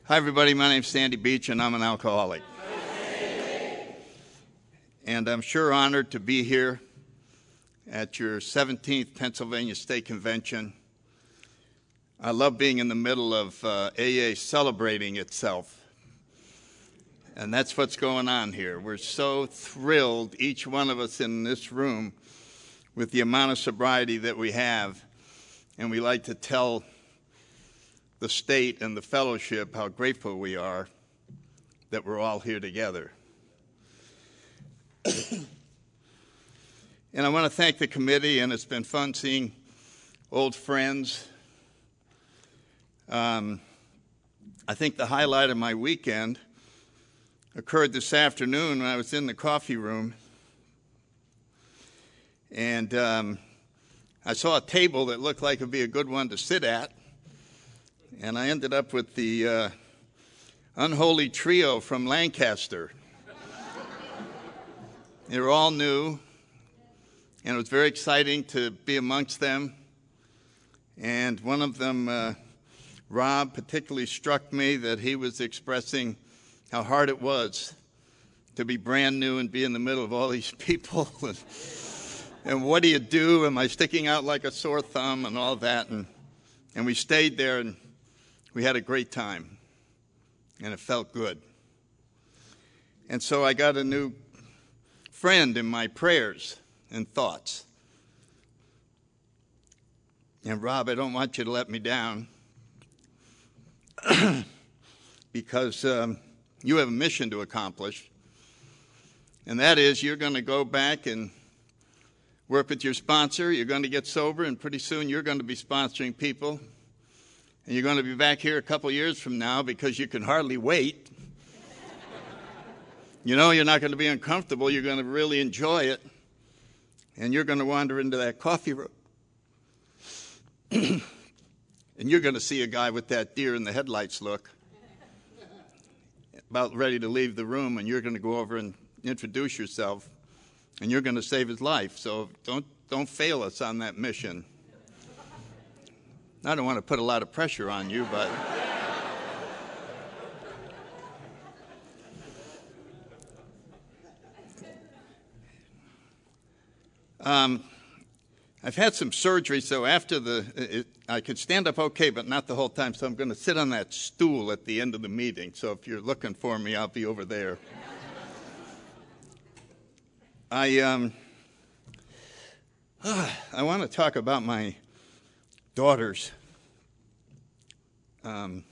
Hi, everybody. My name's Sandy Beach, and I'm an alcoholic. And I'm sure honored to be here at your 17th Pennsylvania State Convention. I love being in the middle of AA celebrating itself. And that's what's going on here. We're so thrilled, each one of us in this room, with the amount of sobriety that we have. And we like to tell the state and the fellowship how grateful we are that we're all here together. And I want to thank the committee, and it's been fun seeing old friends. I think the highlight of my weekend occurred this afternoon when I was in the coffee room, and I saw a table that looked like it would be a good one to sit at, and I ended up with the unholy trio from Lancaster. They were all new, and it was very exciting to be amongst them. And one of them, Rob, particularly struck me that he was expressing how hard it was to be brand new and be in the middle of all these people. And what do you do? Am I sticking out like a sore thumb and all that? And we stayed there, and we had a great time, and it felt good. And so I got a new friend in my prayers and thoughts. And Rob, I don't want you to let me down because you have a mission to accomplish, and that is you're going to go back and work with your sponsor. You're going to get sober, and pretty soon you're going to be sponsoring people, and you're going to be back here a couple years from now because you can hardly wait. You know you're not going to be uncomfortable. You're going to really enjoy it. And you're going to wander into that coffee room. And you're going to see a guy with that deer in the headlights look, about ready to leave the room, and you're going to go over and introduce yourself, and you're going to save his life. So don't fail us on that mission. I don't want to put a lot of pressure on you, but... I've had some surgery, so after I could stand up okay, but not the whole time, so I'm going to sit on that stool at the end of the meeting. So if you're looking for me, I'll be over there. I want to talk about my daughters. The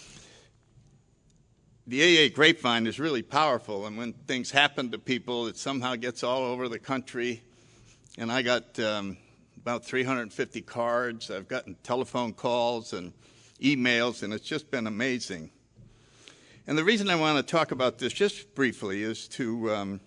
AA grapevine is really powerful, and when things happen to people, it somehow gets all over the country. And I got about 350 cards. I've gotten telephone calls and emails, and it's just been amazing. And the reason I want to talk about this just briefly is to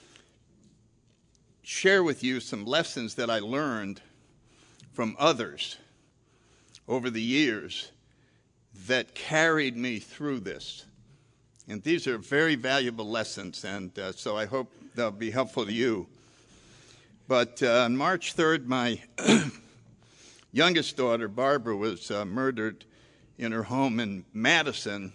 share with you some lessons that I learned from others over the years that carried me through this. And these are very valuable lessons, and so I hope they'll be helpful to you. But on March 3rd, my youngest daughter, Barbara, was murdered in her home in Madison.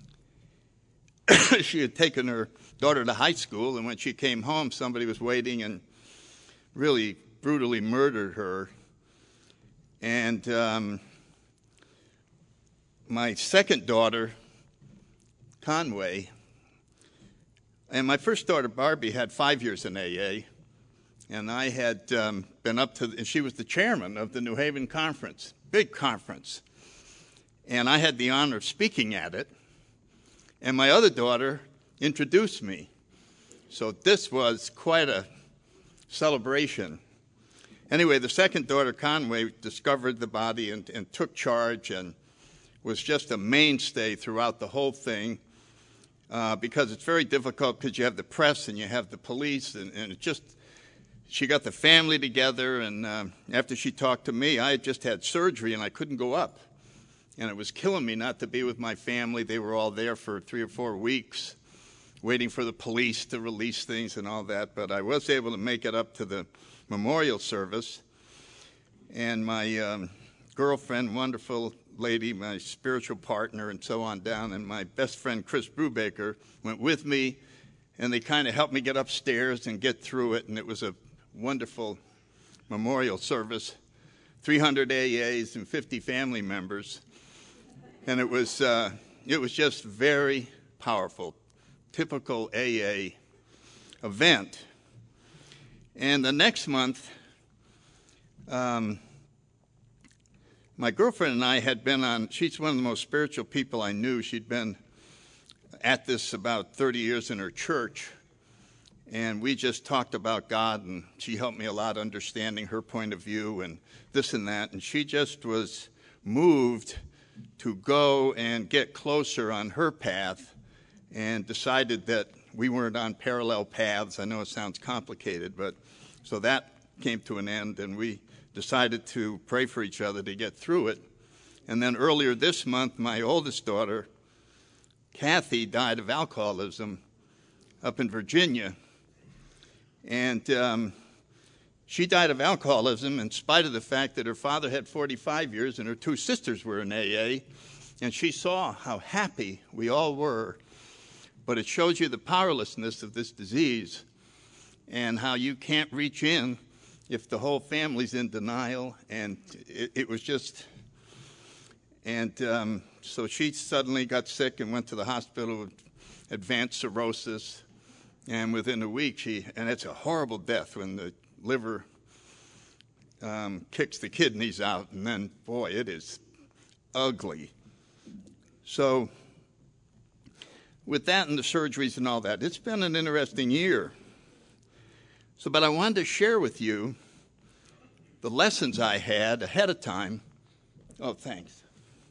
She had taken her daughter to high school, and when she came home, somebody was waiting and really brutally murdered her. And my second daughter, Conway, and my first daughter, Barbie, had 5 years in AA. And I had been up to, and she was the chairman of the New Haven Conference, big conference. And I had the honor of speaking at it. And my other daughter introduced me. So this was quite a celebration. Anyway, the second daughter, Conway, discovered the body and took charge and was just a mainstay throughout the whole thing because it's very difficult because you have the press and you have the police and it just... She got the family together, and after she talked to me, I had just had surgery, and I couldn't go up. And it was killing me not to be with my family. They were all there for 3 or 4 weeks, waiting for the police to release things and all that. But I was able to make it up to the memorial service. And my girlfriend, wonderful lady, my spiritual partner, and so on down, and my best friend Chris Brubaker went with me, and they kind of helped me get upstairs and get through it, and it was a wonderful memorial service, 300 AAs and 50 family members, and it was just very powerful, typical AA event. And the next month, my girlfriend and I had been on, she's one of the most spiritual people I knew. She'd been at this about 30 years in her church, and we just talked about God, and she helped me a lot understanding her point of view and this and that, and she just was moved to go and get closer on her path and decided that we weren't on parallel paths. I know it sounds complicated, but so that came to an end, and we decided to pray for each other to get through it. And then earlier this month, my oldest daughter, Kathy, died of alcoholism up in Virginia. And she died of alcoholism in spite of the fact that her father had 45 years and her two sisters were in AA. And she saw how happy we all were. But it shows you the powerlessness of this disease and how you can't reach in if the whole family's in denial. And it was just, and so she suddenly got sick and went to the hospital with advanced cirrhosis. And within a week, and it's a horrible death when the liver kicks the kidneys out. And then, boy, it is ugly. So with that and the surgeries and all that, it's been an interesting year. So, but I wanted to share with you the lessons I had ahead of time. Oh, thanks.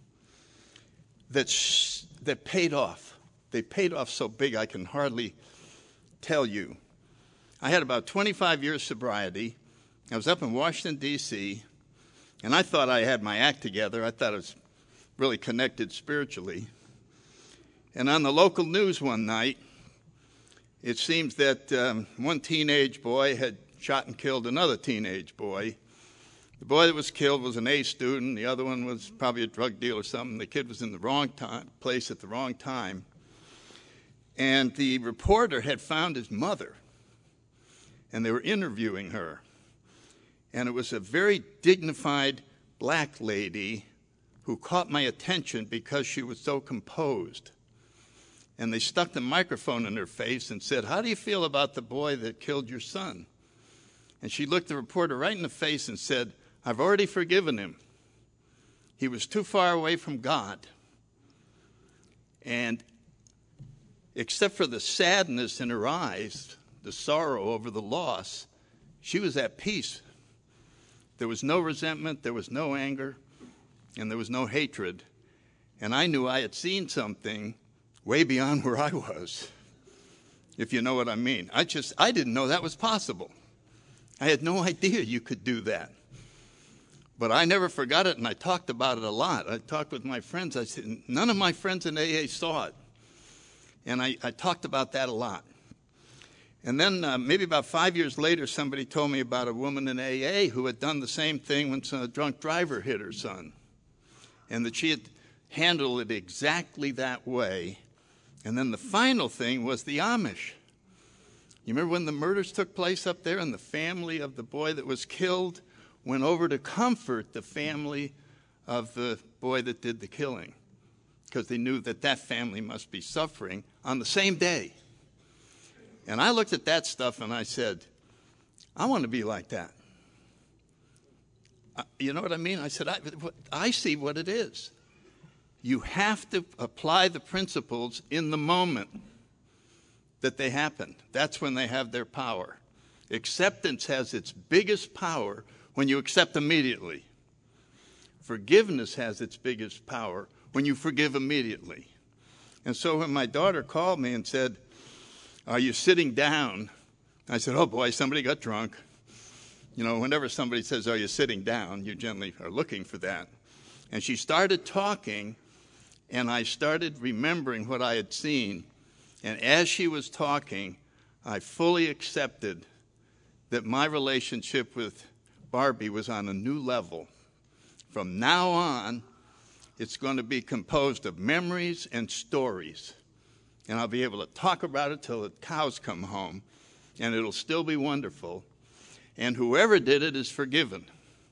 That paid off. They paid off so big I can hardly tell you. I had about 25 years sobriety. I was up in Washington, D.C., and I thought I had my act together. I thought I was really connected spiritually. And on the local news one night, it seems that one teenage boy had shot and killed another teenage boy. The boy that was killed was an A student. The other one was probably a drug dealer or something. The kid was in the wrong place at the wrong time. And the reporter had found his mother, and they were interviewing her. And it was a very dignified black lady who caught my attention because she was so composed. And they stuck the microphone in her face and said, "How do you feel about the boy that killed your son?" And she looked the reporter right in the face and said, "I've already forgiven him. He was too far away from God." And except for the sadness in her eyes, the sorrow over the loss, she was at peace. There was no resentment, there was no anger, and there was no hatred. And I knew I had seen something way beyond where I was, if you know what I mean. I didn't know that was possible. I had no idea you could do that. But I never forgot it, and I talked about it a lot. I talked with my friends. I said, none of my friends in AA saw it. And I talked about that a lot. And then maybe about 5 years later, somebody told me about a woman in AA who had done the same thing when a drunk driver hit her son. And that she had handled it exactly that way. And then the final thing was the Amish. You remember when the murders took place up there and the family of the boy that was killed went over to comfort the family of the boy that did the killing because they knew that that family must be suffering on the same day. And I looked at that stuff and I said, I want to be like that. You know what I mean? I said, I see what it is. You have to apply the principles in the moment that they happen. That's when they have their power. Acceptance has its biggest power when you accept immediately. Forgiveness has its biggest power when you forgive immediately. And so when my daughter called me and said, "Are you sitting down?" I said, "Oh boy, somebody got drunk." You know, whenever somebody says, "Are you sitting down?" you generally are looking for that. And she started talking, and I started remembering what I had seen. And as she was talking, I fully accepted that my relationship with Barbie was on a new level. From now on, It's going to be composed of memories and stories. And I'll be able to talk about it till the cows come home. And it'll still be wonderful. And whoever did it is forgiven.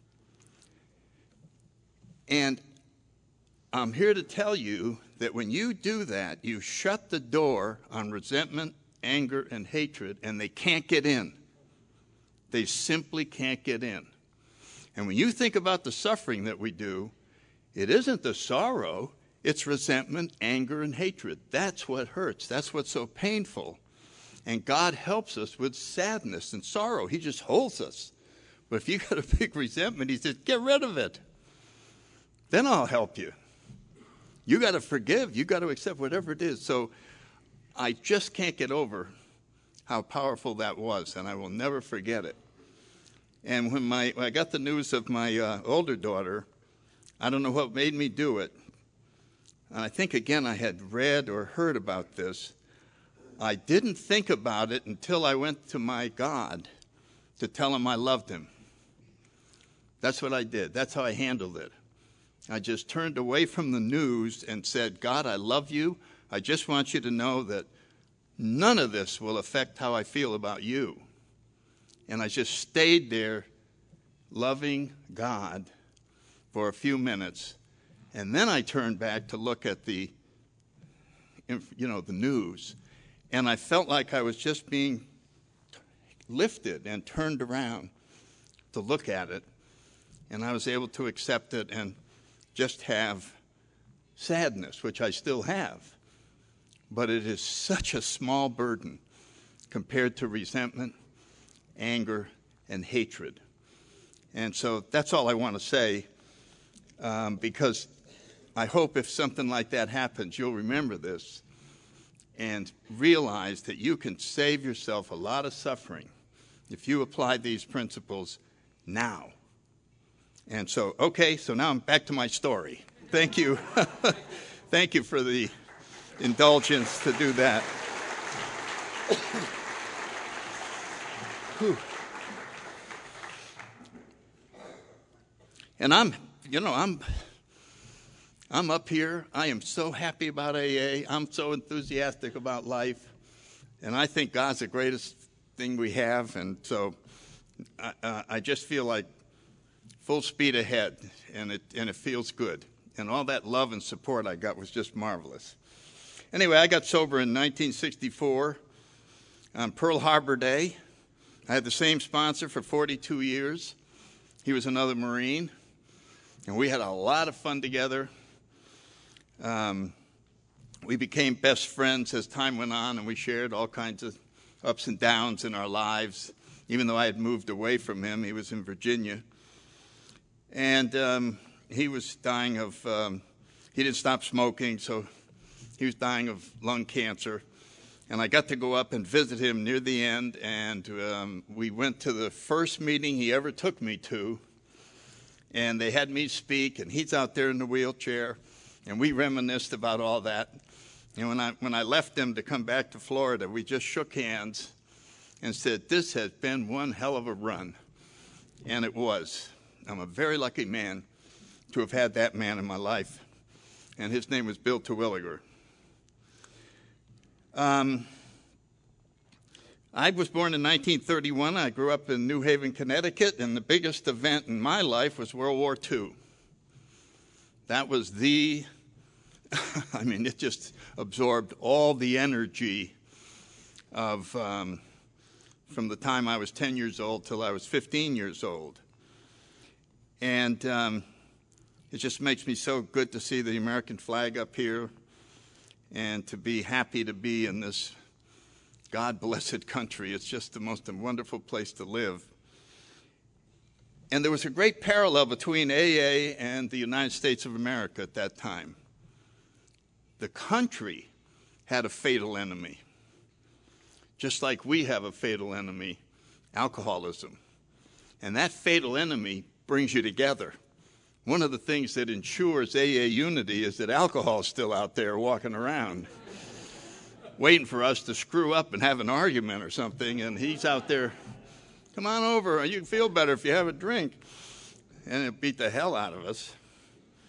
And I'm here to tell you that when you do that, you shut the door on resentment, anger, and hatred, and they can't get in. They simply can't get in. And when you think about the suffering that we do, it isn't the sorrow, it's resentment, anger, and hatred. That's what hurts. That's what's so painful. And God helps us with sadness and sorrow. He just holds us. But if you got a big resentment, he says, get rid of it. Then I'll help you. You got to forgive. You got to accept whatever it is. So I just can't get over how powerful that was, and I will never forget it. And when I got the news of my older daughter, I don't know what made me do it. And I think, again, I had read or heard about this. I didn't think about it until I went to my God to tell him I loved him. That's what I did. That's how I handled it. I just turned away from the news and said, God, I love you. I just want you to know that none of this will affect how I feel about you. And I just stayed there loving God for a few minutes. And then I turned back to look at the news. And I felt like I was just being lifted and turned around to look at it. And I was able to accept it and just have sadness, which I still have. But it is such a small burden compared to resentment, anger, and hatred. And so that's all I want to say, because I hope if something like that happens, you'll remember this and realize that you can save yourself a lot of suffering if you apply these principles now. And so, okay, so now I'm back to my story. Thank you. Thank you for the indulgence to do that. And I'm up here. I am so happy about AA. I'm so enthusiastic about life. And I think God's the greatest thing we have. And so I just feel like full speed ahead, and it feels good. And all that love and support I got was just marvelous. Anyway, I got sober in 1964 on Pearl Harbor Day. I had the same sponsor for 42 years. He was another Marine, and we had a lot of fun together. We became best friends as time went on, and we shared all kinds of ups and downs in our lives. Even though I had moved away from him, he was in Virginia. And he was dying of, he didn't stop smoking, so he was dying of lung cancer. And I got to go up and visit him near the end, and we went to the first meeting he ever took me to. And they had me speak, and he's out there in the wheelchair, and we reminisced about all that. And when I left him to come back to Florida, we just shook hands and said, this has been one hell of a run. And it was. I'm a very lucky man to have had that man in my life. And his name was Bill Terwilliger. I was born in 1931. I grew up in New Haven, Connecticut, and the biggest event in my life was World War II. That was it just absorbed all the energy of from the time I was 10 years old till I was 15 years old. And it just makes me so good to see the American flag up here and to be happy to be in this God-blessed country. It's just the most wonderful place to live. And there was a great parallel between AA and the United States of America at that time. The country had a fatal enemy, just like we have a fatal enemy, alcoholism. And that fatal enemy brings you together. One of the things that ensures AA unity is that alcohol is still out there walking around, waiting for us to screw up and have an argument or something, and he's out there, come on over, you can feel better if you have a drink. And it beat the hell out of us.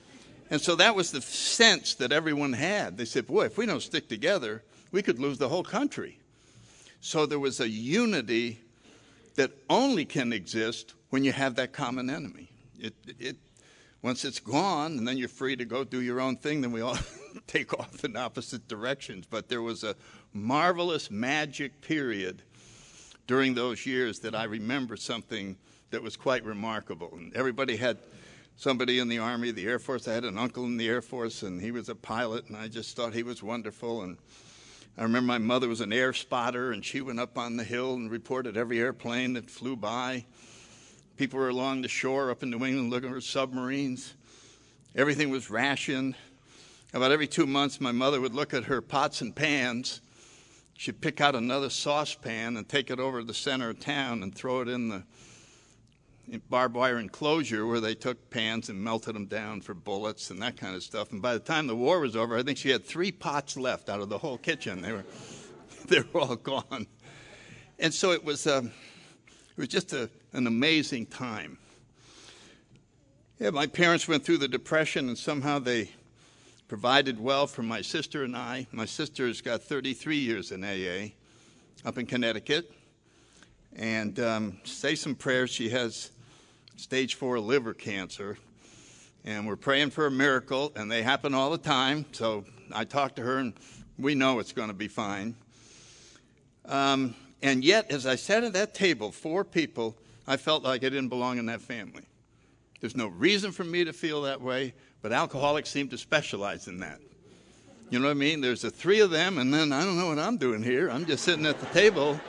And so that was the sense that everyone had. They said, boy, if we don't stick together, we could lose the whole country. So there was a unity that only can exist when you have that common enemy. Once it's gone, and then you're free to go do your own thing, then we all take off in opposite directions. But there was a marvelous magic period during those years that I remember something that was quite remarkable. And everybody had somebody in the Army, the Air Force. I had an uncle in the Air Force, and he was a pilot, and I just thought he was wonderful. And I remember my mother was an air spotter, and she went up on the hill and reported every airplane that flew by. People were along the shore up in New England looking for submarines. Everything was rationed. About every 2 months, my mother would look at her pots and pans. She'd pick out another saucepan and take it over to the center of town and throw it in the barbed wire enclosure where they took pans and melted them down for bullets and that kind of stuff. And by the time the war was over, I think she had 3 pots left out of the whole kitchen. They were all gone. And so it was just an amazing time. Yeah, my parents went through the Depression, and somehow they provided well for my sister and I. My sister's got 33 years in AA up in Connecticut. And say some prayers. She has stage 4 liver cancer. And we're praying for a miracle, and they happen all the time. So I talked to her, and we know it's going to be fine. And yet, as I sat at that table, 4 people, I felt like I didn't belong in that family. There's no reason for me to feel that way, but alcoholics seem to specialize in that. You know what I mean? There's the 3 of them, and then I don't know what I'm doing here. I'm just sitting at the table.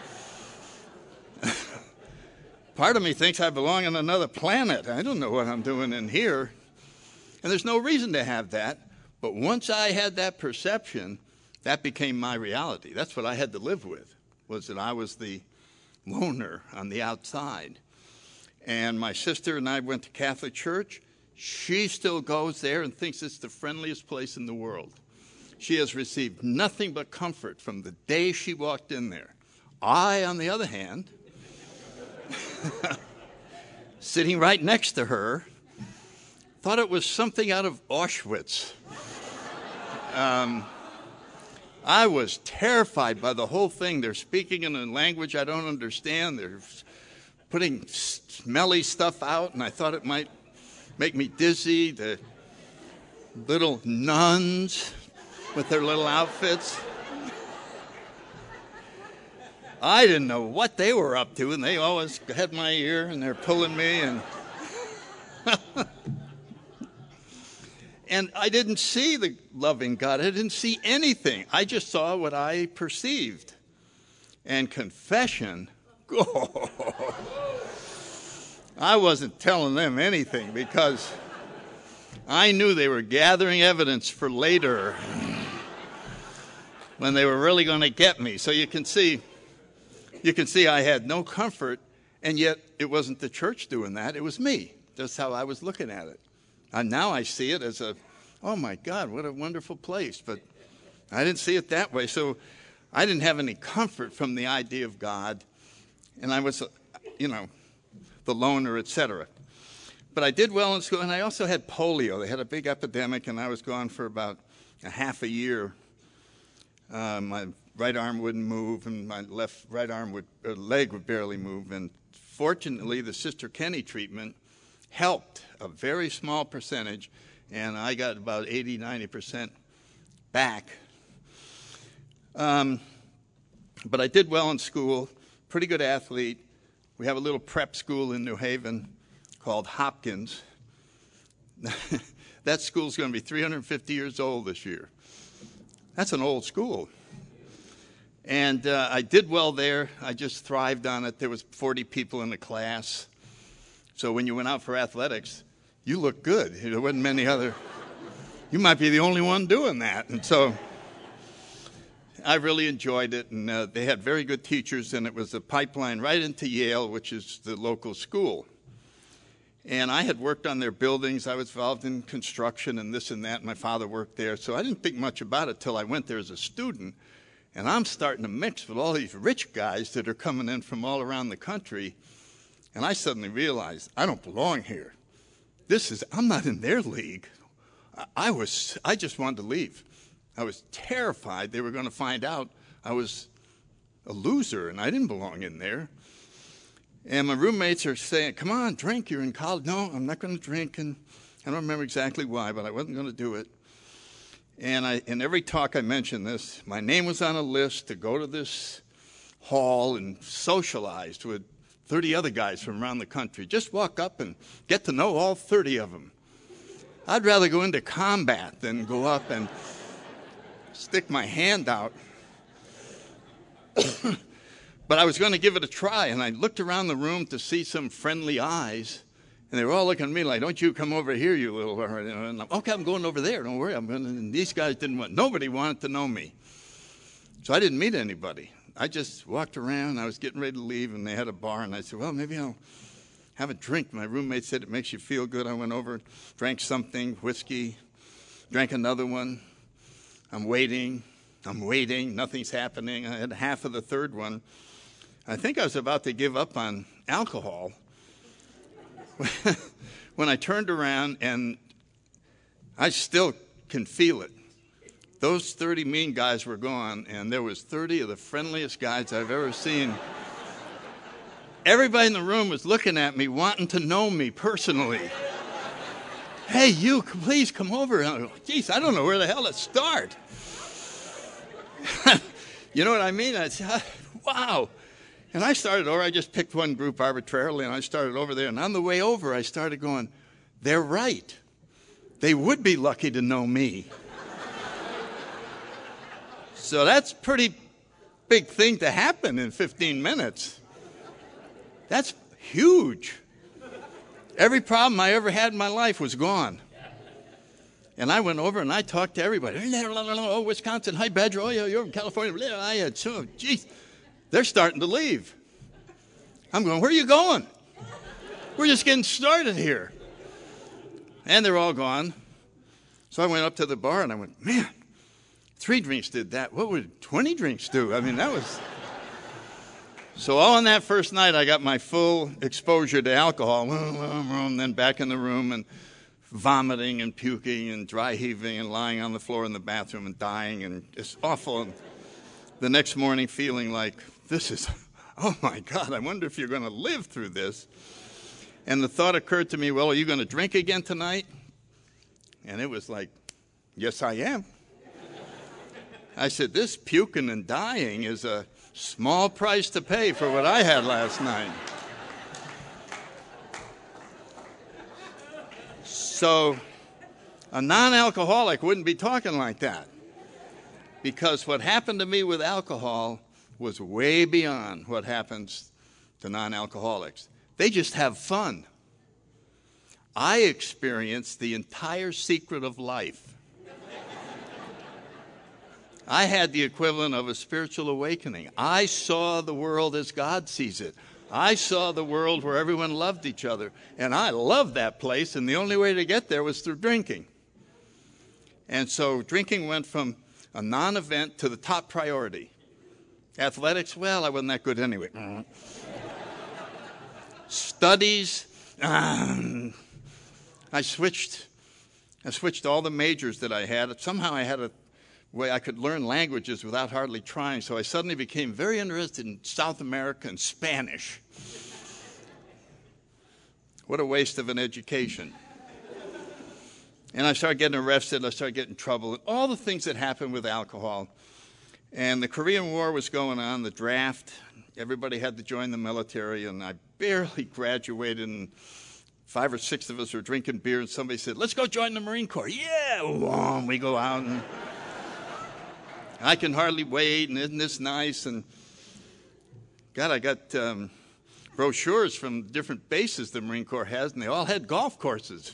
Part of me thinks I belong on another planet. I don't know what I'm doing in here. And there's no reason to have that. But once I had that perception, that became my reality. That's what I had to live with, was that I was the loner on the outside. And my sister and I went to Catholic church. She still goes there and thinks it's the friendliest place in the world. She has received nothing but comfort from the day she walked in there. I, on the other hand, sitting right next to her, thought it was something out of Auschwitz. I was terrified by the whole thing. They're speaking in a language I don't understand. They're putting smelly stuff out, and I thought it might make me dizzy. The little nuns with their little outfits. I didn't know what they were up to, and they always had my ear, and they're pulling me, and and I didn't see the loving God. I didn't see anything. I just saw what I perceived. And confession, I wasn't telling them anything because I knew they were gathering evidence for later when they were really going to get me. So you can see I had no comfort, and yet it wasn't the church doing that. It was me. That's how I was looking at it. And now I see it as oh my God, what a wonderful place. But I didn't see it that way. So I didn't have any comfort from the idea of God. And I was, the loner, etc. But I did well in school, and I also had polio. They had a big epidemic, and I was gone for about a half a year. My right arm wouldn't move, and my leg would barely move. And fortunately, the Sister Kenny treatment helped a very small percentage, and I got about 80-90% back. But I did well in school, pretty good athlete. We have a little prep school in New Haven called Hopkins. That school's going to be 350 years old this year. That's an old school. And I did well there. I just thrived on it. There was 40 people in the class. So when you went out for athletics, you looked good. There wasn't many other. You might be the only one doing that. And so I really enjoyed it. And they had very good teachers, and it was a pipeline right into Yale, which is the local school. And I had worked on their buildings. I was involved in construction and this and that. My father worked there. So I didn't think much about it till I went there as a student. And I'm starting to mix with all these rich guys that are coming in from all around the country. And I suddenly realized, I don't belong here. I'm not in their league. I just wanted to leave. I was terrified they were going to find out I was a loser and I didn't belong in there. And my roommates are saying, come on, drink, you're in college. No, I'm not going to drink. And I don't remember exactly why, but I wasn't going to do it. And in every talk I mentioned this, my name was on a list to go to this hall and socialize with 30 other guys from around the country. Just walk up and get to know all 30 of them. I'd rather go into combat than go up and stick my hand out. But I was going to give it a try, and I looked around the room to see some friendly eyes, and they were all looking at me like, don't you come over here, you little... And I'm, okay, I'm going over there, don't worry. And these guys nobody wanted to know me. So I didn't meet anybody. I just walked around, I was getting ready to leave, and they had a bar, and I said, well, maybe I'll have a drink. My roommate said it makes you feel good. I went over, drank something, whiskey, drank another one. I'm waiting, nothing's happening. I had half of the third one. I think I was about to give up on alcohol when I turned around, and I still can feel it. Those 30 mean guys were gone, and there was 30 of the friendliest guys I've ever seen. Everybody in the room was looking at me, wanting to know me personally. Hey, you, please come over. And I go, geez, I don't know where the hell to start. You know what I mean? I said, wow. And I started over. I just picked one group arbitrarily, and I started over there. And on the way over, I started going, they're right. They would be lucky to know me. So that's a pretty big thing to happen in 15 minutes. That's huge. Every problem I ever had in my life was gone. And I went over and I talked to everybody. Oh, Wisconsin, hi, Badger. Oh, yeah, you're from California. I had so, geez, they're starting to leave. I'm going, where are you going? We're just getting started here. And they're all gone. So I went up to the bar and I went, man, 3 drinks did that. What would 20 drinks do? I mean, that was... So all on that first night, I got my full exposure to alcohol. And then back in the room and vomiting and puking and dry heaving and lying on the floor in the bathroom and dying and it's awful. And the next morning feeling like, this is, oh my God, I wonder if you're going to live through this. And the thought occurred to me, well, are you going to drink again tonight? And it was like, yes, I am. I said, this puking and dying is a small price to pay for what I had last night. So a non-alcoholic wouldn't be talking like that, because what happened to me with alcohol was way beyond what happens to non-alcoholics. They just have fun. I experienced the entire secret of life. I had the equivalent of a spiritual awakening. I saw the world as God sees it. I saw the world where everyone loved each other. And I loved that place, and the only way to get there was through drinking. And so drinking went from a non-event to the top priority. Athletics, well, I wasn't that good anyway. Studies, I switched all the majors that I had. Somehow I had a way I could learn languages without hardly trying, so I suddenly became very interested in South America and Spanish. What a waste of an education. And I started getting arrested, I started getting in trouble, and all the things that happen with alcohol. And the Korean War was going on, the draft, everybody had to join the military, and I barely graduated, and 5 or 6 of us were drinking beer, and somebody said, let's go join the Marine Corps. Yeah, we go out, and I can hardly wait, and isn't this nice? And God, I got brochures from different bases the Marine Corps has, and they all had golf courses.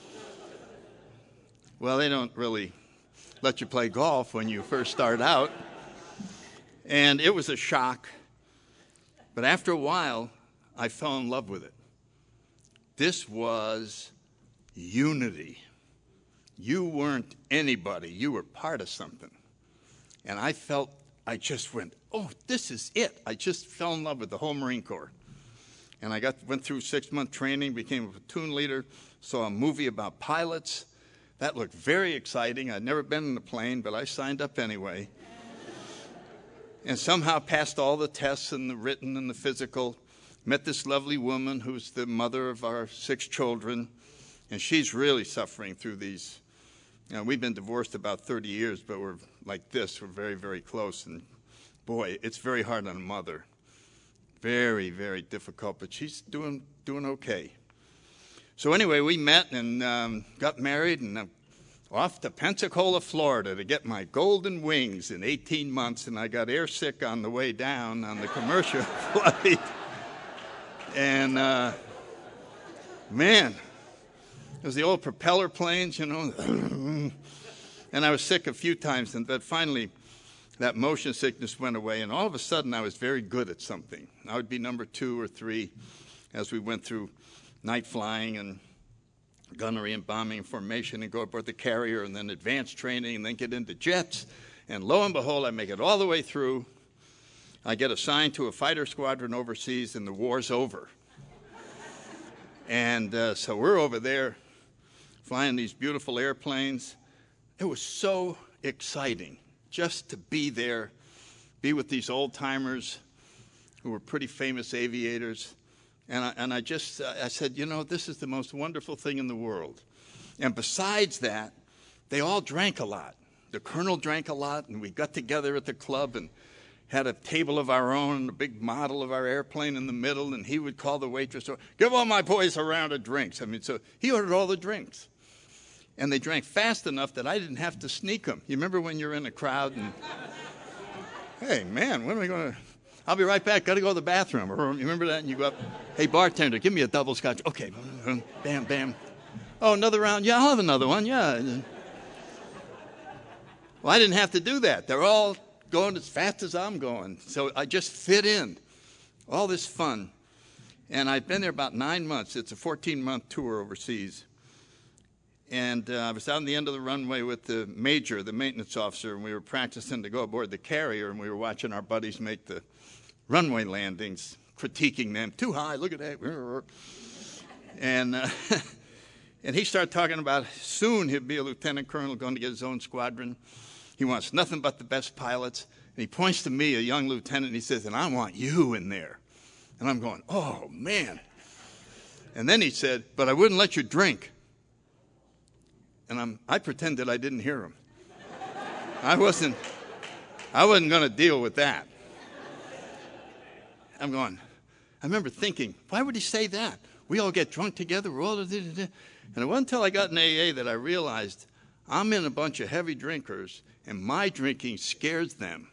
Well, they don't really let you play golf when you first start out. And it was a shock. But after a while, I fell in love with it. This was unity. You weren't anybody. You were part of something. And I just went, oh, this is it. I just fell in love with the whole Marine Corps. And I went through 6-month training, became a platoon leader, saw a movie about pilots. That looked very exciting. I'd never been in a plane, but I signed up anyway. And somehow passed all the tests and the written and the physical. Met this lovely woman who's the mother of our 6 children. And she's really suffering through these. We've been divorced about 30 years, but we're like this. We're very, very close. And boy, it's very hard on a mother. Very, very difficult, but she's doing okay. So anyway, we met and got married and off to Pensacola, Florida to get my golden wings in 18 months, and I got airsick on the way down on the commercial flight. And, man, it was the old propeller planes, you know. And I was sick a few times, but finally that motion sickness went away, and all of a sudden I was very good at something. I would be number 2 or 3 as we went through night flying and gunnery and bombing and formation and go aboard the carrier and then advanced training and then get into jets. And lo and behold, I make it all the way through. I get assigned to a fighter squadron overseas and the war's over. And so we're over there flying these beautiful airplanes. It was so exciting just to be there, be with these old-timers who were pretty famous aviators. And I said, you know, this is the most wonderful thing in the world. And besides that, they all drank a lot. The colonel drank a lot, and we got together at the club and had a table of our own and a big model of our airplane in the middle, and he would call the waitress, give all my boys a round of drinks. I mean, so he ordered all the drinks. And they drank fast enough that I didn't have to sneak them. You remember when you're in a crowd and, hey, man, when am I going to, I'll be right back, got to go to the bathroom. Or you remember that? And you go up, hey, bartender, give me a double scotch. Okay, bam, bam. Oh, another round? Yeah, I'll have another one, yeah. Well, I didn't have to do that. They're all going as fast as I'm going. So I just fit in. All this fun. And I'd been there about 9 months. It's a 14-month tour overseas. And I was out on the end of the runway with the major, the maintenance officer, and we were practicing to go aboard the carrier, and we were watching our buddies make the runway landings, critiquing them. Too high, look at that. And and he started talking about soon he'd be a lieutenant colonel going to get his own squadron. He wants nothing but the best pilots. And he points to me, a young lieutenant, and he says, and I want you in there. And I'm going, oh, man. And then he said, but I wouldn't let you drink. And I pretended I didn't hear him. I wasn't going to deal with that. I'm going, I remember thinking, why would he say that? We all get drunk together. We're all, and it wasn't until I got in AA that I realized I'm in a bunch of heavy drinkers, and my drinking scares them.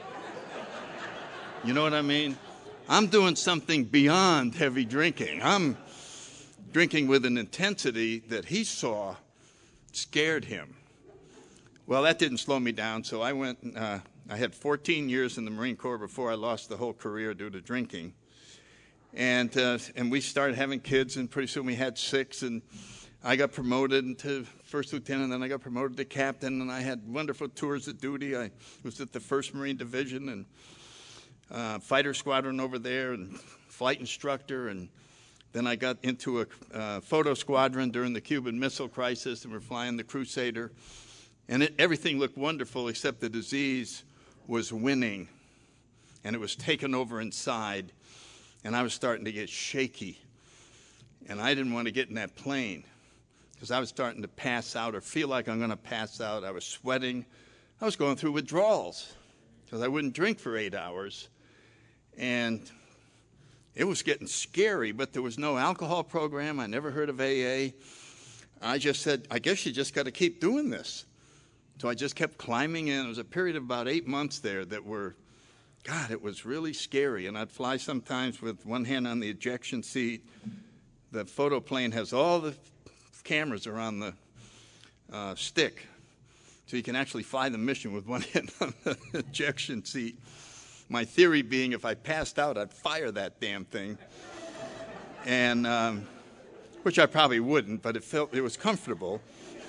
You know what I mean? I'm doing something beyond heavy drinking. I'm drinking with an intensity that he saw scared him. Well, that didn't slow me down, so I went, I had 14 years in the Marine Corps before I lost the whole career due to drinking. And we started having kids, and pretty soon we had 6, and I got promoted to first lieutenant, and then I got promoted to captain, and I had wonderful tours of duty. I was at the 1st Marine Division and fighter squadron over there and flight instructor, and then I got into a photo squadron during the Cuban Missile Crisis, and we're flying the Crusader. And everything looked wonderful except the disease was winning, and it was taken over inside, and I was starting to get shaky. And I didn't want to get in that plane because I was starting to pass out or feel like I'm going to pass out. I was sweating. I was going through withdrawals because I wouldn't drink for 8 hours. And it was getting scary, but there was no alcohol program. I never heard of AA. I just said, I guess you just got to keep doing this. So I just kept climbing in. It was a period of about 8 months there that were, God, it was really scary. And I'd fly sometimes with one hand on the ejection seat. The photo plane has all the cameras around the stick. So you can actually fly the mission with one hand on the ejection seat. My theory being if I passed out, I'd fire that damn thing. And which I probably wouldn't, but it was comfortable.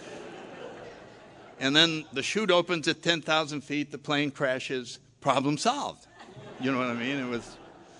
And then the chute opens at 10,000 feet, the plane crashes, problem solved. You know what I mean? It was.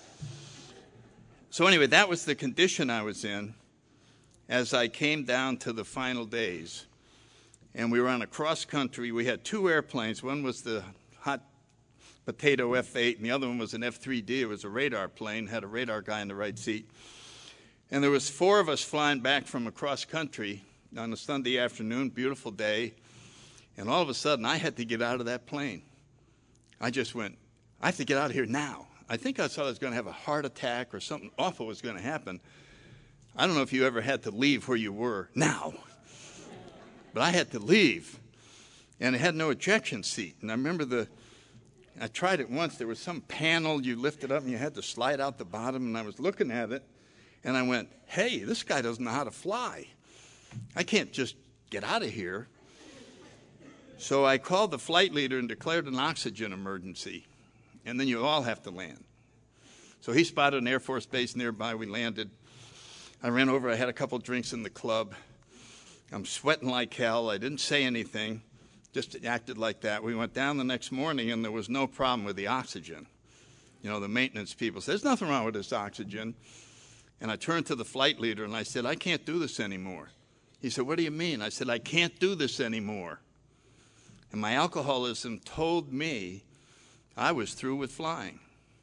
So anyway, that was the condition I was in as I came down to the final days. and we were on a cross country. We had two airplanes. One was the hot potato F-8, and the other one was an F-3D. It was a radar plane, had a radar guy in the right seat. And there was four of us flying back from across country on a Sunday afternoon, beautiful day, and all of a sudden I had to get out of that plane. I just went, I have to get out of here now. I think I thought I was going to have a heart attack or something awful was going to happen. I don't know if you ever had to leave where you were now, but I had to leave, and it had no ejection seat. And I remember I tried it once. There was some panel you lifted up, and you had to slide out the bottom, and I was looking at it, and I went, hey, this guy doesn't know how to fly. I can't just get out of here. So I called the flight leader and declared an oxygen emergency, and then you all have to land. So he spotted an Air Force base nearby. We landed. I ran over. I had a couple drinks in the club. I'm sweating like hell. I didn't say anything, just acted like that. We went down the next morning, and there was no problem with the oxygen. You know, the maintenance people said, there's nothing wrong with this oxygen. And I turned to the flight leader, and I said, I can't do this anymore. He said, what do you mean? I said, I can't do this anymore. And my alcoholism told me I was through with flying.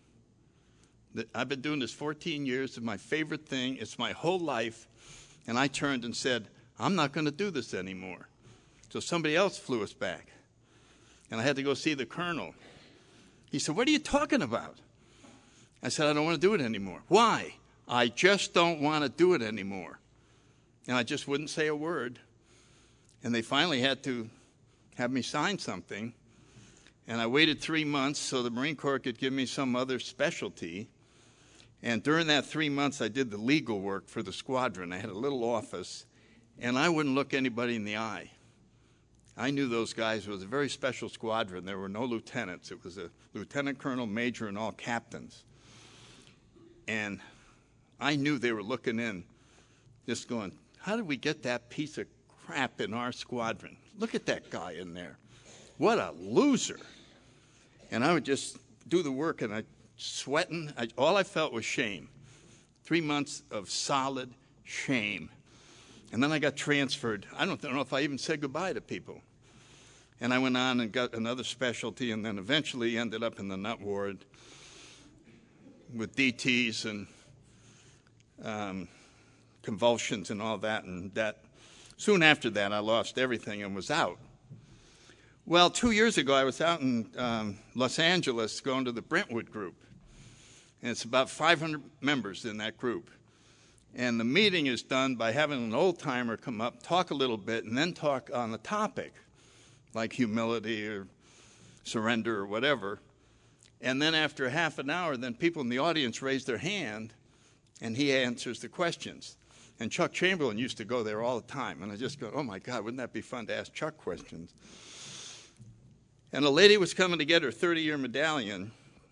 I've been doing this 14 years. It's my favorite thing. It's my whole life. And I turned and said, I'm not going to do this anymore. So somebody else flew us back. And I had to go see the colonel. He said, what are you talking about? I said, I don't want to do it anymore. Why? I just don't want to do it anymore. And I just wouldn't say a word. And they finally had to have me sign something. And I waited 3 months so the Marine Corps could give me some other specialty. And during that 3 months, I did the legal work for the squadron. I had a little office, and I wouldn't look anybody in the eye. I knew those guys. It was a very special squadron. There were no lieutenants. It was a lieutenant colonel, major, and all captains. And I knew they were looking in, just going, how did we get that piece of crap in our squadron? Look at that guy in there. What a loser. And I would just do the work, and sweating. All I felt was shame. 3 months of solid shame. And then I got transferred. I don't know if I even said goodbye to people. And I went on and got another specialty, and then eventually ended up in the nut ward with DTs and convulsions and all that. And that soon after that, I lost everything and was out. Well, 2 years ago, I was out in Los Angeles going to the Brentwood group. And it's about 500 members in that group. And the meeting is done by having an old-timer come up, talk a little bit, and then talk on the topic, like humility or surrender or whatever. And then after half an hour, then people in the audience raise their hand, and he answers the questions. And Chuck Chamberlain used to go there all the time. And I just go, oh, my God, wouldn't that be fun to ask Chuck questions? And a lady was coming to get her 30-year medallion,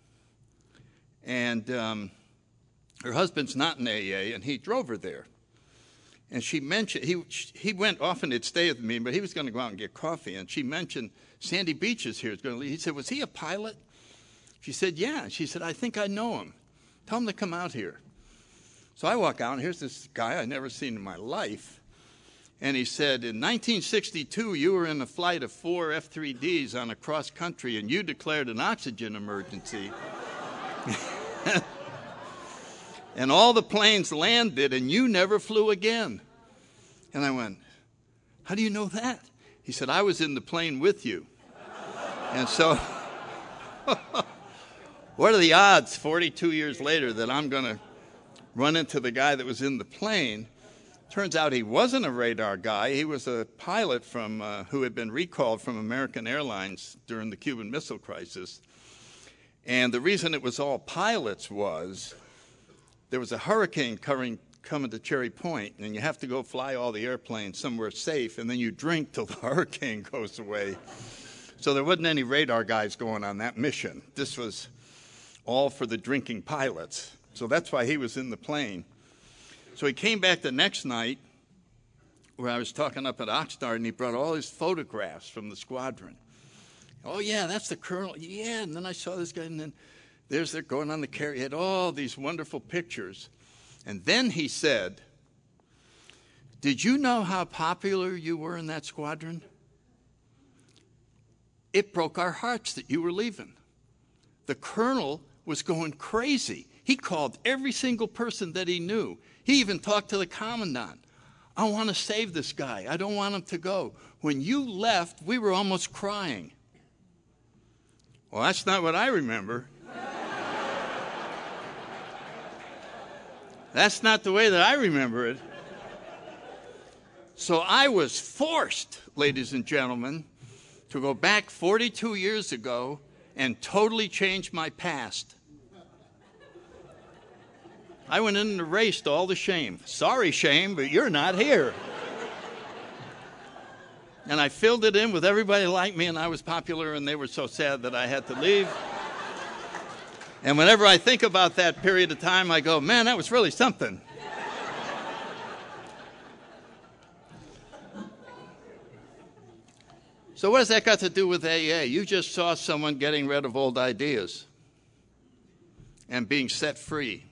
and her husband's not in AA, and he drove her there. And she mentioned, he went often, he'd stay with me, but he was going to go out and get coffee, and she mentioned, Sandy Beach is here. Is going to leave. He said, was he a pilot? She said, yeah. She said, I think I know him. Tell him to come out here. So I walk out, and here's this guy I'd never seen in my life. And he said, in 1962, you were in a flight of 4 F-3Ds on a cross-country, and you declared an oxygen emergency. And all the planes landed, and you never flew again. And I went, how do you know that? He said, I was in the plane with you. And so, what are the odds 42 years later that I'm going to run into the guy that was in the plane? Turns out he wasn't a radar guy. He was a pilot from who had been recalled from American Airlines during the Cuban Missile Crisis. And the reason it was all pilots was there was a hurricane coming to Cherry Point, and you have to go fly all the airplanes somewhere safe, and then you drink till the hurricane goes away. So there wasn't any radar guys going on that mission. This was all for the drinking pilots. So that's why he was in the plane. So he came back the next night where I was talking up at Oxnard, and he brought all his photographs from the squadron. Oh, yeah, that's the colonel. Yeah, and then I saw this guy, and then they're going on the carrier. He had all these wonderful pictures. And then he said, did you know how popular you were in that squadron? it broke our hearts that you were leaving. The colonel was going crazy. He called every single person that he knew. He even talked to the commandant. I want to save this guy. I don't want him to go. When you left, we were almost crying. Well, that's not what I remember. That's not the way that I remember it. So I was forced, ladies and gentlemen, to go back 42 years ago and totally change my past. I went in and erased all the shame. Sorry, shame, but you're not here. And I filled it in with everybody like me, and I was popular, and they were so sad that I had to leave. And whenever I think about that period of time, I go, man, that was really something. So what has that got to do with AA? You just saw someone getting rid of old ideas and being set free.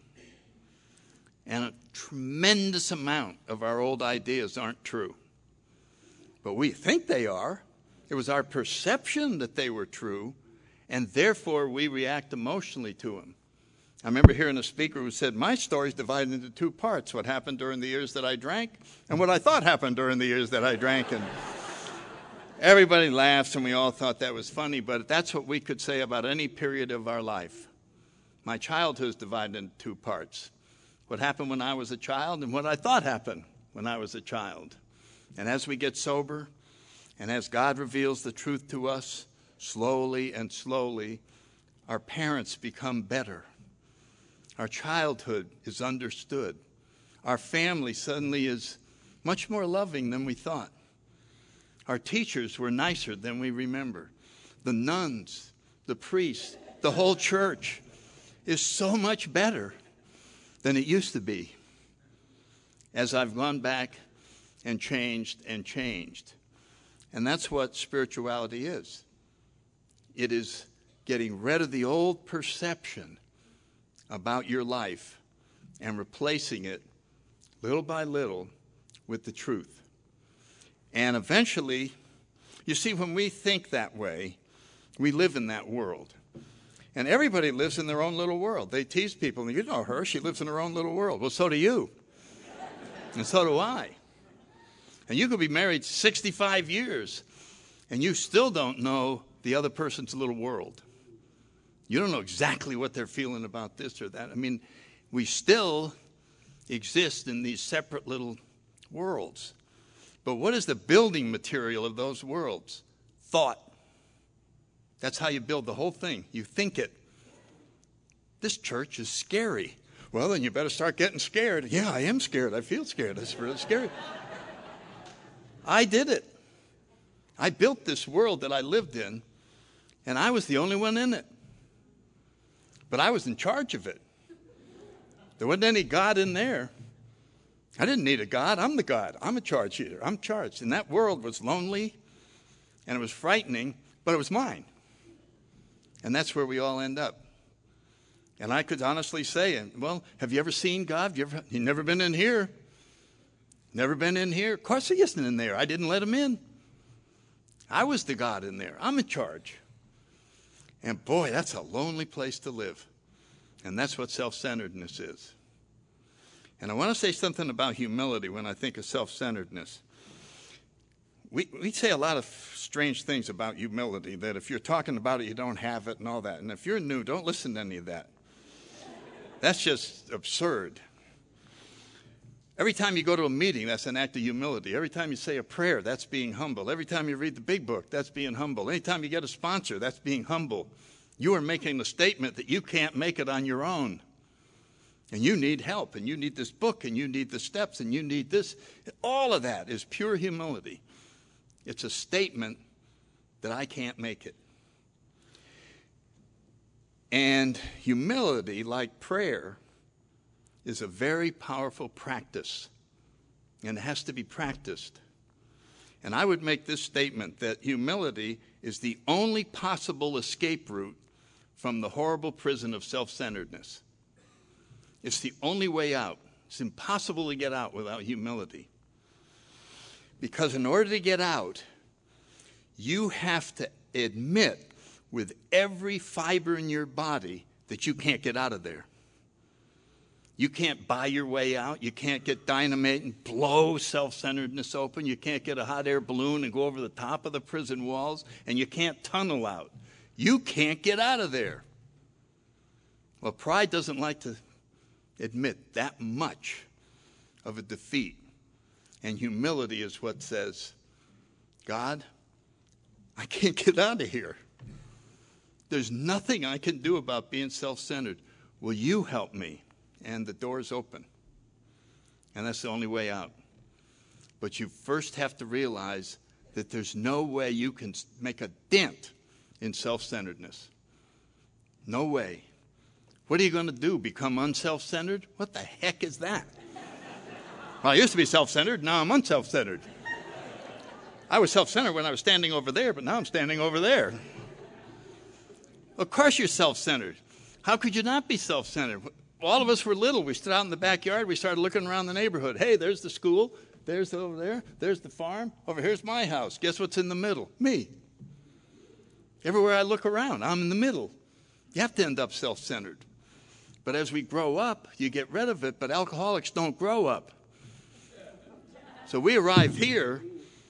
And a tremendous amount of our old ideas aren't true. But we think they are. It was our perception that they were true, and therefore we react emotionally to them. I remember hearing a speaker who said, my story is divided into two parts, what happened during the years that I drank and what I thought happened during the years that I drank. And everybody laughs, and we all thought that was funny, but that's what we could say about any period of our life. My childhood is divided into two parts. What happened when I was a child and what I thought happened when I was a child. And as we get sober, and as God reveals the truth to us, slowly and slowly, our parents become better. Our childhood is understood. Our family suddenly is much more loving than we thought. Our teachers were nicer than we remember. The nuns, the priests, the whole church is so much better than it used to be. As I've gone back and changed and changed. And that's what spirituality is. It is getting rid of the old perception about your life and replacing it little by little with the truth. And eventually, you see, when we think that way, we live in that world. And everybody lives in their own little world. They tease people, and you know her, she lives in her own little world. Well, so do you. And so do I. And you could be married 65 years, and you still don't know the other person's little world. You don't know exactly what they're feeling about this or that. I mean, we still exist in these separate little worlds. But what is the building material of those worlds? Thought. That's how you build the whole thing. You think it. This church is scary. Well, then you better start getting scared. Yeah, I am scared. I feel scared. It's really scary. I did it. I built this world that I lived in, and I was the only one in it. But I was in charge of it. There wasn't any God in there. I didn't need a God. I'm the God. I'm a charge leader. I'm charged. And that world was lonely, and it was frightening, but it was mine. And that's where we all end up. And I could honestly say, well, have you ever seen God? You've never been in here? Never been in here? Of course he isn't in there. I didn't let him in. I was the God in there. I'm in charge. And boy, that's a lonely place to live. And that's what self-centeredness is. And I want to say something about humility when I think of self-centeredness. We say a lot of strange things about humility, that if you're talking about it, you don't have it and all that. And if you're new, don't listen to any of that. That's just absurd. Every time you go to a meeting, that's an act of humility. Every time you say a prayer, that's being humble. Every time you read the big book, that's being humble. Anytime you get a sponsor, that's being humble. You are making the statement that you can't make it on your own. And you need help, and you need this book, and you need the steps, and you need this. All of that is pure humility. It's a statement that I can't make it. And humility, like prayer, is a very powerful practice, and it has to be practiced. And I would make this statement that humility is the only possible escape route from the horrible prison of self-centeredness. It's the only way out. It's impossible to get out without humility. Because in order to get out, you have to admit with every fiber in your body that you can't get out of there. You can't buy your way out. You can't get dynamite and blow self-centeredness open. You can't get a hot air balloon and go over the top of the prison walls. And you can't tunnel out. You can't get out of there. Well, pride doesn't like to admit that much of a defeat. And humility is what says, God, I can't get out of here. There's nothing I can do about being self-centered. Will you help me? And the door's open. And that's the only way out. But you first have to realize that there's no way you can make a dent in self-centeredness. No way. What are you going to do? Become unself-centered? What the heck is that? Well, I used to be self-centered. Now I'm unself-centered. I was self-centered when I was standing over there, but now I'm standing over there. Of course you're self-centered. How could you not be self-centered? All of us were little. We stood out in the backyard. We started looking around the neighborhood. Hey, there's the school. There's over there. There's the farm. Over here's my house. Guess what's in the middle? Me. Everywhere I look around, I'm in the middle. You have to end up self-centered. But as we grow up, you get rid of it. But alcoholics don't grow up. So we arrive here,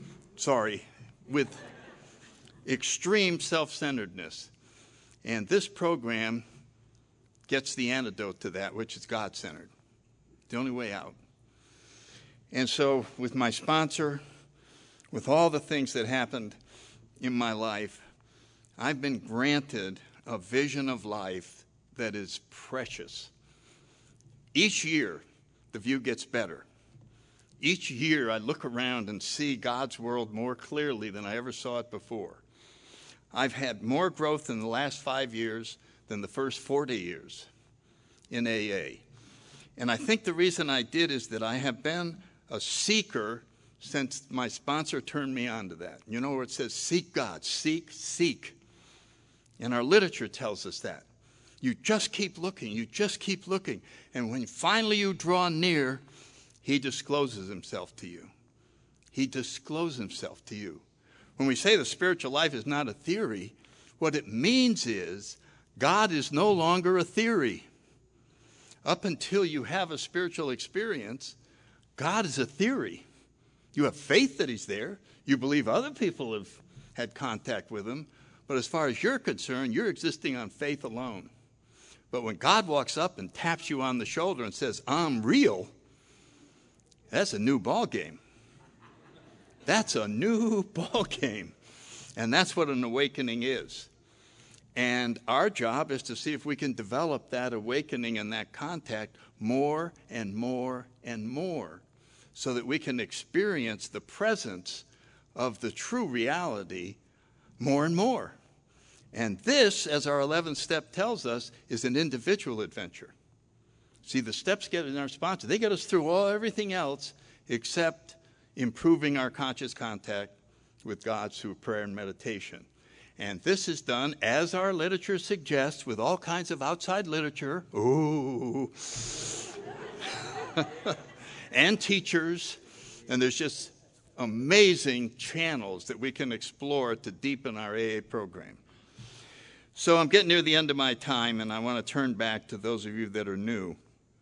with extreme self-centeredness. And this program gets the antidote to that, which is God-centered. The only way out. And so with my sponsor, with all the things that happened in my life, I've been granted a vision of life that is precious. Each year, the view gets better. Each year, I look around and see God's world more clearly than I ever saw it before. I've had more growth in the last 5 years than the first 40 years in AA. And I think the reason I did is that I have been a seeker since my sponsor turned me on to that. You know where it says, seek God, seek. And our literature tells us that. You just keep looking, you just keep looking. And when finally you draw near, he discloses himself to you. He discloses himself to you. When we say the spiritual life is not a theory, what it means is God is no longer a theory. Up until you have a spiritual experience, God is a theory. You have faith that he's there. You believe other people have had contact with him. But as far as you're concerned, you're existing on faith alone. But when God walks up and taps you on the shoulder and says, I'm real, that's a new ball game. That's a new ball game. And that's what an awakening is. And our job is to see if we can develop that awakening and that contact more and more and more so that we can experience the presence of the true reality more and more. And this, as our 11th step tells us, is an individual adventure. See, the steps get in our sponsor. They get us through everything else except improving our conscious contact with God through prayer and meditation. And this is done, as our literature suggests, with all kinds of outside literature. Ooh. And teachers. And there's just amazing channels that we can explore to deepen our AA program. So I'm getting near the end of my time, and I want to turn back to those of you that are new.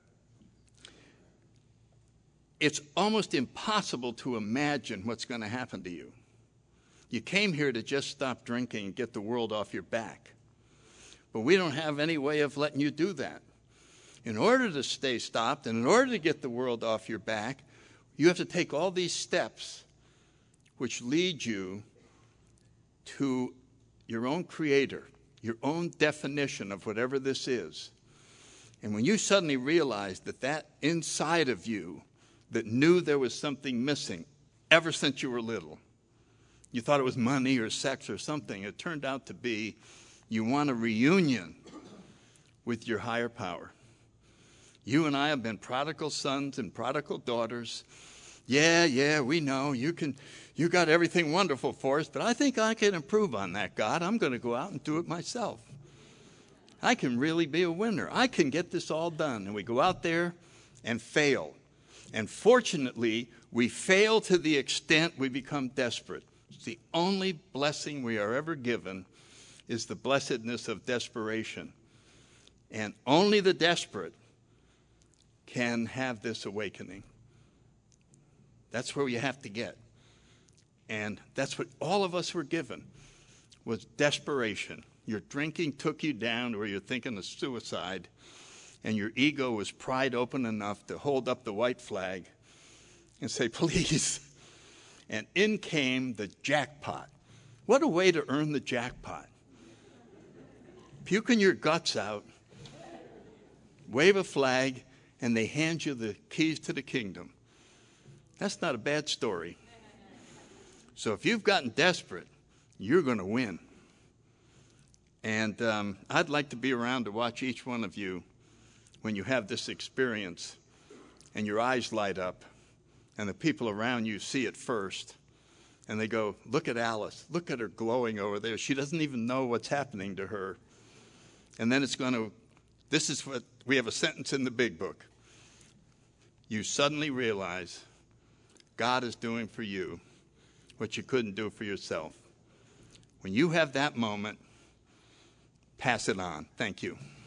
It's almost impossible to imagine what's going to happen to you. You came here to just stop drinking and get the world off your back. But we don't have any way of letting you do that. In order to stay stopped and in order to get the world off your back, you have to take all these steps which lead you to your own creator, your own definition of whatever this is. And when you suddenly realize that inside of you that knew there was something missing ever since you were little, you thought it was money or sex or something. It turned out to be you want a reunion with your higher power. You and I have been prodigal sons and prodigal daughters. Yeah, we know. You got everything wonderful for us, but I think I can improve on that, God. I'm going to go out and do it myself. I can really be a winner. I can get this all done. And we go out there and fail. And fortunately, we fail to the extent we become desperate. It's the only blessing we are ever given is the blessedness of desperation. And only the desperate can have this awakening. That's where you have to get. And that's what all of us were given, was desperation. Your drinking took you down where you're thinking of suicide, and your ego was pried open enough to hold up the white flag and say, please. And in came the jackpot. What a way to earn the jackpot. Puking your guts out, wave a flag, and they hand you the keys to the kingdom. That's not a bad story. So if you've gotten desperate, you're going to win. And I'd like to be around to watch each one of you when you have this experience and your eyes light up and the people around you see it first. And they go, look at Alice. Look at her glowing over there. She doesn't even know what's happening to her. And then it's going to, this is what, we have a sentence in the big book. You suddenly realize God is doing for you what you couldn't do for yourself. When you have that moment, pass it on. Thank you.